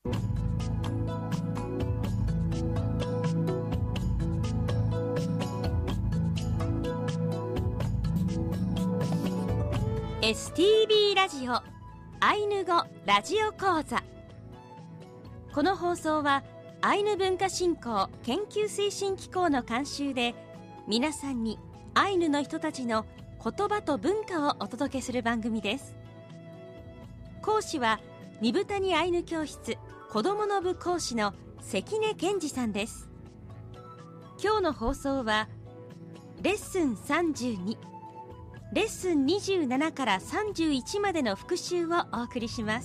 STB ラジオアイヌ語ラジオ講座。この放送はアイヌ文化振興研究推進機構の監修で、皆さんにアイヌの人たちの言葉と文化をお届けする番組です。講師は二部谷アイヌ教室子どもの部講師の関根健二さんです。今日の放送はレッスン32、レッスン27から31までの復習をお送りします。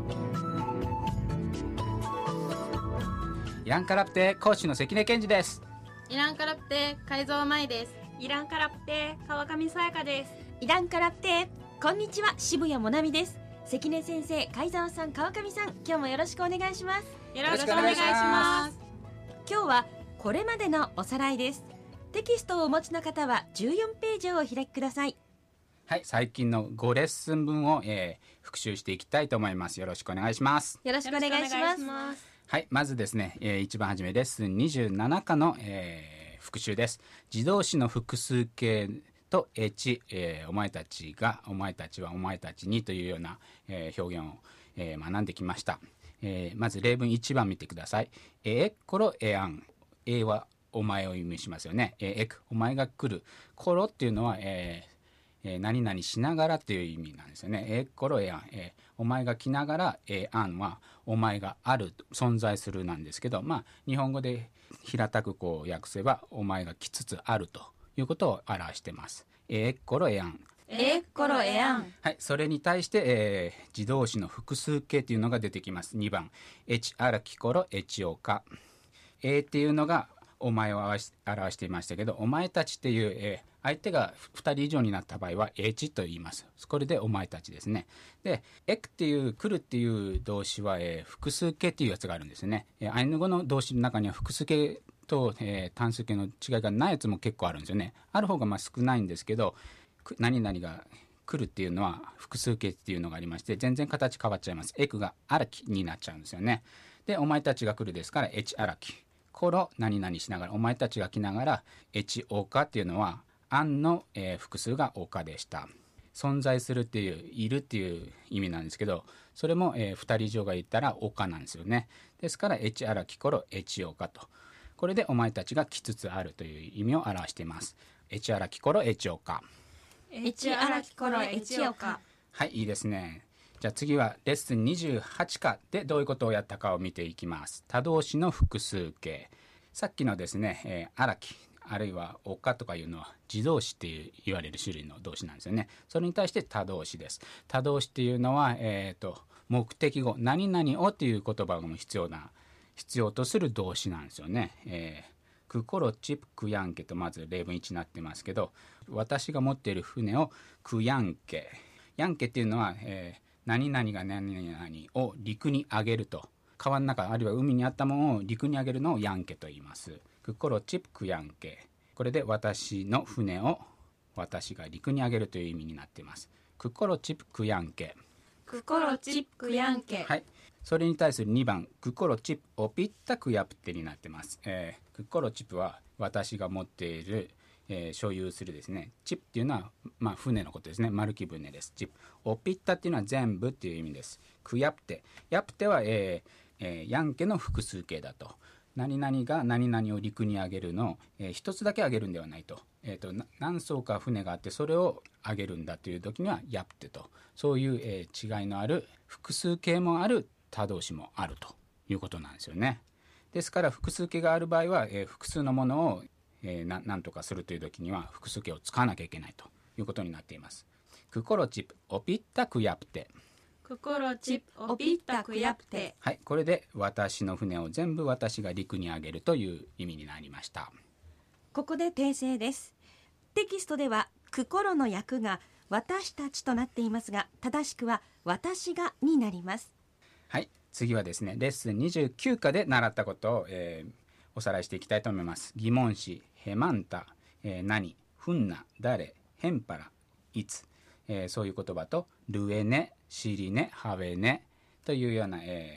イランカラプテ講師の関根健二です。 イランカラプテ海蔵舞です。 イランカラプテ川上さやかです。 イランカラプテこんにちは、渋谷もなみです。関根先生、海沢さん、川上さん、今日もよろしくお願いします。 よろしくお願いします。 今日はこれまでのおさらいです。テキストをお持ちの方は14ページをお開きください。 はい、最近の5レッスン分を、復習していきたいと思います。よろしくお願いします。 よろしくお願いします。 はい、まずですね、一番初めレッスン27課の、復習です。自動詞の複数形とお前たちが、お前たちは、お前たちにというような、表現を、学んできました。まず例文1番見てください。ころあん。はお前を意味しますよね。お前が来る。ころっていうのは、何々しながらっていう意味なんですよね。ころあん。お前が来ながら、あんはお前がある、存在するなんですけど、日本語で平たくこう訳せば、お前が来つつあるということを表しています。ころあん。 ころあん。 はい、それに対して、自動詞の複数形というのが出てきます。2番、あらきころおか。っていうのがお前を表していましたけど、お前たちっていう、相手が2人以上になった場合はちと言います。これでお前たちですね。で、っていう来るっていう動詞は、複数形っていうやつがあるんですね。アイヌ語の動詞の中には複数形と、単数形の違いがないやつも結構あるんですよね。ある方が少ないんですけど、何々が来るっていうのは複数形っていうのがありまして、全然形変わっちゃいます。があらきになっちゃうんですよね。で、お前たちが来るですからあらき。ころ何々しながら、お前たちが来ながらおかっていうのはあんの、複数がおかでした。存在するっていう、いるっていう意味なんですけど、それも、2人以上がいたらおかなんですよね。ですからあらきころおかと、これでお前たちが来つつあるという意味を表しています。あらきころおか。 あらきころおか。 はい、いいですね。じゃあ次はレッスン28課でどういうことをやったかを見ていきます。他動詞の複数形。さっきのですね、あらきあるいはおかとかいうのは自動詞って言われる種類の動詞なんですよね。それに対して他動詞です。他動詞っていうのは、目的語何々をっていう言葉も必要とする動詞なんですよね。クコロチプクヤンケとまず例文1になってますけど、私が持っている船をクヤンケ。ヤンケっていうのは、何々が何々を陸に上げると、川の中あるいは海にあったものを陸に上げるのをヤンケと言います。クコロチプクヤンケ。これで私の船を私が陸に上げるという意味になっています。クコロチプクヤンケ。 クコロチプクヤンケ。 はい。それに対する2番、クコロチプオピッタクヤプテになっています。クコロチプは私が持っている、所有するですね。チプっていうのは、船のことですね。丸木船です。チプ。オピッタっていうのは全部っていう意味です。クヤプテ。ヤプテは、ヤンケの複数形だと。何々が何々を陸に上げるのを、一つだけ上げるんではないと。何艘か船があってそれを上げるんだという時にはヤプテと。そういう、違いのある複数形もある他動詞もあるということなんですよね。ですから複数形がある場合は、複数のものを何とかするという時には複数形を使わなきゃいけないということになっています。クコロチプオピッタクヤプテ。 クコロチプオピッタクヤプテ。 はい、これで私の船を全部私が陸に上げるという意味になりました。 ここで訂正です。テキストではクコロの訳が私たちとなっていますが、正しくは私がになります。 はい、次はですね、レッスン29課で習ったことを、おさらいしていきたいと思います。疑問詞、ヘマンタ、何、フンナ、誰、ヘンパラ、いつ、そういう言葉とルエネ、シリネ、ハベネというような、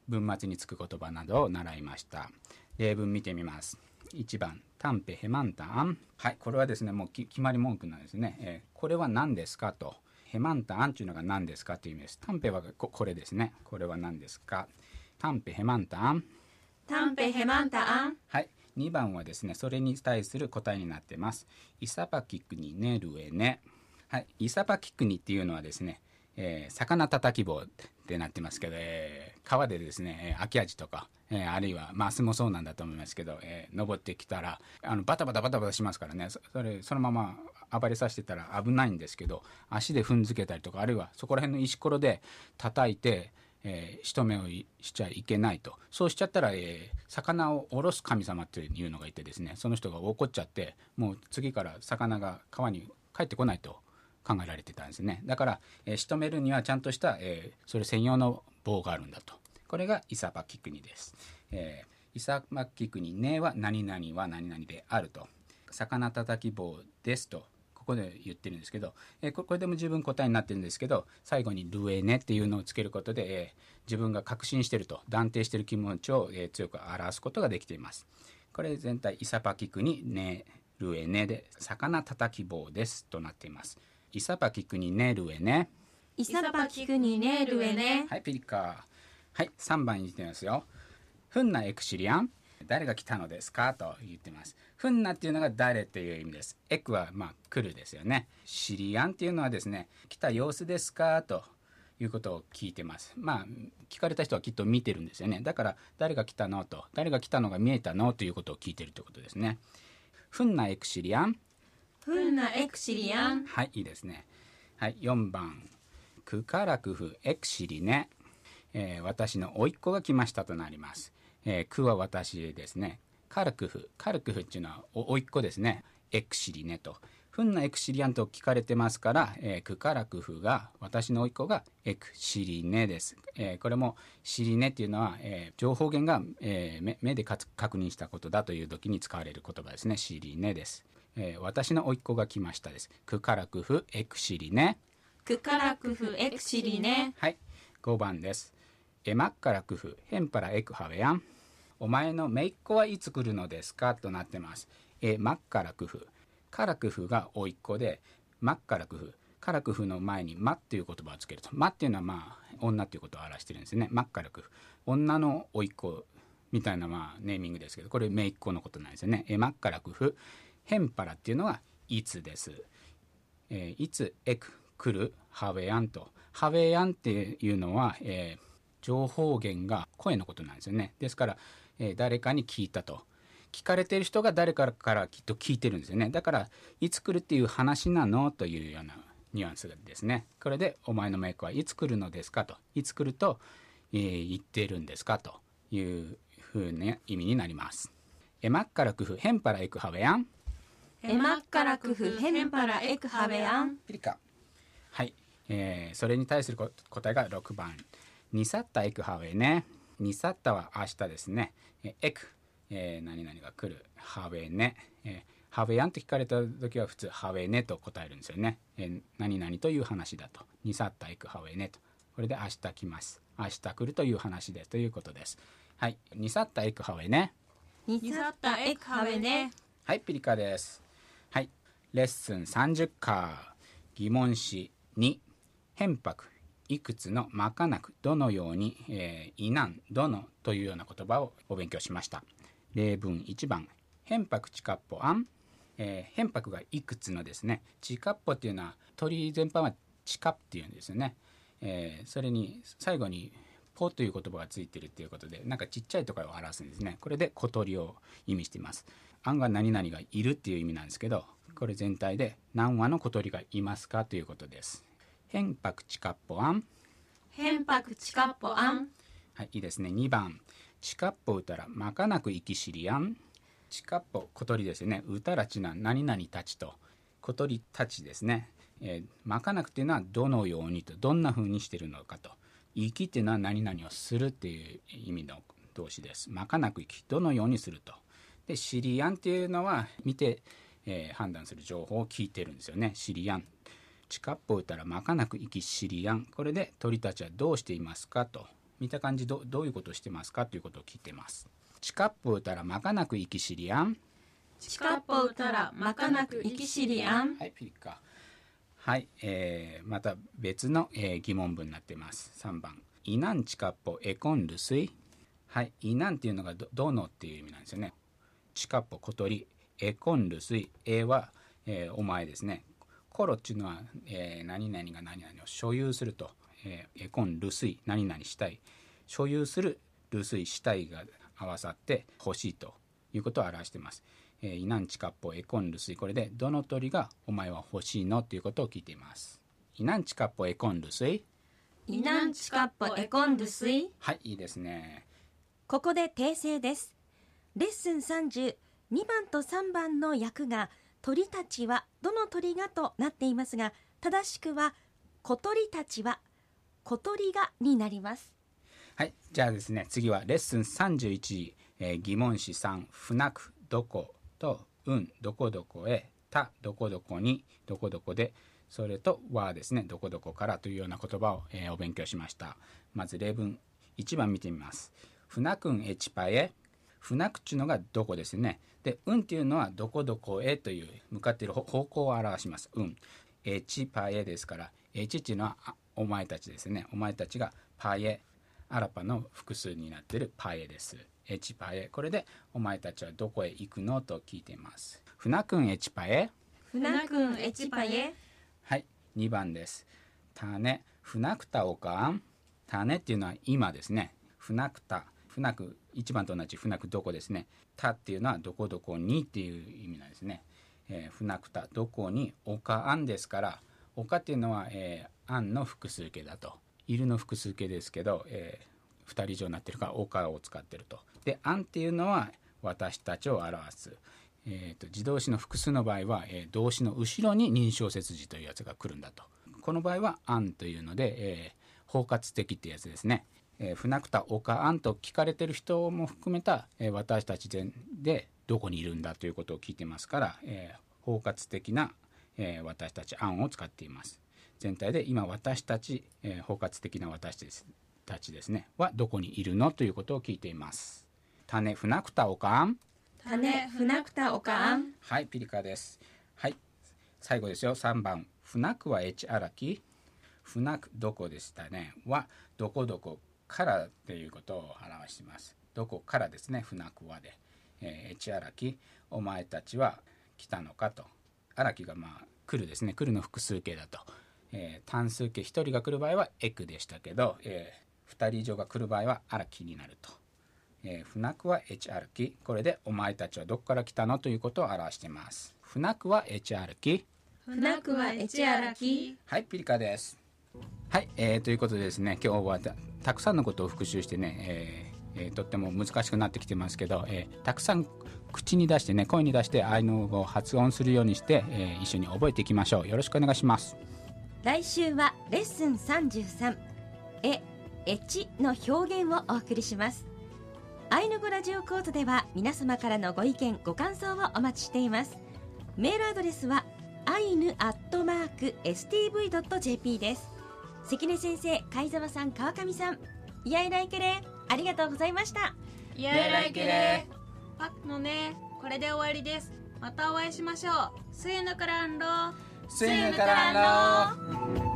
文末につく言葉などを習いました。例文見てみます。1番タンペヘマンタアン。はい、これはですねもう決まり文句なんですね。これは何ですかと。ヘマンタアンというのが何ですかという意味です。タンペはこれですね。これは何ですか。タンペヘマンタアン。 タンペヘマンタアン。 はい、2番はですねそれに対する答えになってます。イサパキクニネルエネ。はい、イサパキクニっていうのはですね、魚たたき棒ってなってますけど、川でですね秋アジとか、あるいはマスもそうなんだと思いますけど、登ってきたらバタバタしますからね、そのまま暴れさせてたら危ないんですけど、足で踏んづけたりとか、あるいはそこら辺の石ころで叩いて仕留めをしちゃいけないと。そうしちゃったら、魚を下ろす神様というのがいてですね、その人が怒っちゃってもう次から魚が川に帰ってこないと考えられてたんですね。だから、仕留めるにはちゃんとした、それ専用の棒があるんだと。これがイサパキクニです。イサパキクニネは何々は何々であると。魚たたき棒ですとここで言ってるんですけど、これでも十分答えになってるんですけど、最後にルエネっていうのをつけることで、自分が確信していると断定している気持ちを、強く表すことができています。これ全体イサパキクニネルエネで魚たたき棒ですとなっています。イサパキクニネルエネ。 イサパキクニネルエネ。 はい、ピリカ。はい、3番に言ってますよ。フンナエクシリアン。誰が来たのですかと言ってます。フンナっていうのが誰という意味です。エクは来るですよね。シリアンっていうのはですね、来た様子ですかということを聞いてます。聞かれた人はきっと見てるんですよね。だから誰が来たのと、誰が来たのが見えたのということを聞いてるということですね。フンナエクシリアン。 フンナエクシリアン。 はい、いいですね。はい、4番クカラクフエクシリネ。私の甥っ子が来ましたとなります。クは私ですね。カルクフっていうのは甥っ子ですね。エクシリネと。フンナエクシリアンと聞かれてますから、クカラクフが私の甥っ子がエクシリネです。これもシリネっていうのは、情報源が、目で確認したことだという時に使われる言葉ですね。シリネです。私の甥っ子が来ましたです。クカラクフエクシリネ。 クカラクフエクシリネ。 はい、5番です。エマッカラクフヘンパラエクハベアン。お前の姪っ子はいつ来るのですかとなってます。マッカラクフ。カラクフが甥っ子で、マッカラクフ。カラクフの前にマっていう言葉をつけると。マっていうのは女ということを表してるんですね。マッカラクフ。女の甥っ子みたいなネーミングですけど、これ姪っ子のことなんですよね。マッカラクフ。ヘンパラっていうのはいつです。いつエク来るハベアンと。ハベアンっていうのは、情報源が声のことなんですよね。ですから、誰かに聞いたと。聞かれている人が誰かからきっと聞いてるんですよね。だからいつ来るっていう話なのというようなニュアンスですね。これでお前の姪っ子はいつ来るのですかと。いつ来ると、言っているんですかというふうな意味になります。エマッカラクフヘンパラエクハベアン。 エマッカラクフヘンパラエクハベアン。 ピリカ。はい、それに対する答えが6番。ニサッタエクハベね。ニサッタは明日ですね。エク、何々が来る。ハベね。ハベヤンと聞かれた時は普通ハベねと答えるんですよね。何々という話だと。ニサッタエクハベねと。これで明日来ます。明日来るという話ですということです。はい。ニサッタエクハベね。 ニサッタエクハベね。 はい、ピリカです。はい。レッスン30課。疑問詞2。変白。いくつのまかなくどのように、いなんどのというような言葉をお勉強しました。例文1番変白ちかっぽあん、変白がいくつのですね。ちかっぽっていうのは鳥全般はちかっていうんですよね。それに最後にぽという言葉がついているということで、なんかちっちゃいとかを表すんですね。これで小鳥を意味しています。あんが何々がいるっていう意味なんですけど、これ全体で何羽の小鳥がいますかということです。変白ちかっぽあん。 変白ちかっぽあん。 はい、いいですね。2番ちかっぽうたらまかなく生きしりやん。ちかっぽ小鳥ですよね。うたらちな何々たちと小鳥たちですね。まかなくっていうのはどのようにと、どんな風にしてるのかと。生きっていうのは何々をするっていう意味の動詞です。まかなく生き、どのようにすると。でしりやんっていうのは見て、判断する情報を聞いてるんですよね。しりやん。ちかっぽうたらまかなく生きしりやん。これで鳥たちはどうしていますかと見た感じどういうことをしてますかということを聞いてます。チカップうたらまかなく生きしりやん。 チカッポウタラまかなく生きしりやん。 はい、ピリカ。はい、また別の、疑問文になっています。3番イナンチカッポエコンルスイ。はい、イナンっていうのがどのっていう意味なんですよね。チカッポ小鳥、エコンルスイ、は、お前ですね。コロっていうのは、何々が何々を所有すると、エコンルスイ、何々したい、所有するルスイしたいが合わさって欲しいということを表しています。イナンチカッポエコンルスイ、これでどの鳥がお前は欲しいのということを聞いています。イナンチカッポエコンルスイ。 イナンチカッポエコンルスイ。 はい、いいですね。 ここで訂正です。レッスン30、2番と3番の訳が鳥たちはどの鳥がとなっていますが、正しくは小鳥たちは小鳥がになります。 はい、じゃあですね、次はレッスン31、疑問詞3、船くどことどこどこへ、どこどこにどこどこで、それとはですね、どこどこからというような言葉を、お勉強しました。まず例文1番見てみます。船くんエチパへ。船くっていうのがどこですね。でっていうのはどこどこへという向かっている方向を表します。エチパエですから、エチっていうのはお前たちですね。お前たちがパエ、アラパの複数になっているパエです。エチパエ。これでお前たちはどこへ行くのと聞いています。船くんエチパエ。 船くんエチパエ。 はい、2番です。種、船くたおかん。種っていうのは今ですね。船くた、船く、1番と同じ船くどこですね。たっていうのはどこどこにっていう意味なんですね。船くたどこにおかあんですから、おかっていうのは、あんの複数形だと。いるの複数形ですけど、2人以上になってるからおかを使ってると。であんっていうのは私たちを表す。自動詞の複数の場合は、動詞の後ろに認証接字というやつが来るんだと。この場合はあんというので、包括的ってやつですね。船くたおかあんと聞かれてる人も含めた、私たちでどこにいるんだということを聞いてますから、包括的な、私たちあんを使っています。全体で今私たち、包括的な私たちですねはどこにいるのということを聞いています。種船くたおかあん。 種船くたおかあん。 はい、ピリカです。はい、最後ですよ。3番船くはエチあらき。船くどこでしたねはどこどこからっていうことを表しています。どこからですね。船くはで、エチあらき、お前たちは来たのかと。あらきが来るですね。来るの複数形だと。単数形1人が来る場合はエクでしたけど、2人以上が来る場合はあらきになると。船くはエチあらき。これでお前たちはどこから来たのということを表しています。船くはエチあらき。 船くはエチあらき。 はい、ピリカです。はい、ということでですね、今日はたくさんのことを復習してね、とっても難しくなってきてますけど、たくさん口に出してね、声に出してアイヌ語を発音するようにして、一緒に覚えていきましょう。よろしくお願いします。 来週はレッスン33、エチの表現をお送りします。アイヌ語ラジオ講座では皆様からのご意見ご感想をお待ちしています。メールアドレスはainu@stv.jp です。関根先生、貝澤さん、川上さん、イヤイライケレありがとうございました。 イヤイライケレパックのね、これで終わりです。またお会いしましょう。スイヌカランロー。 スイヌカランロー。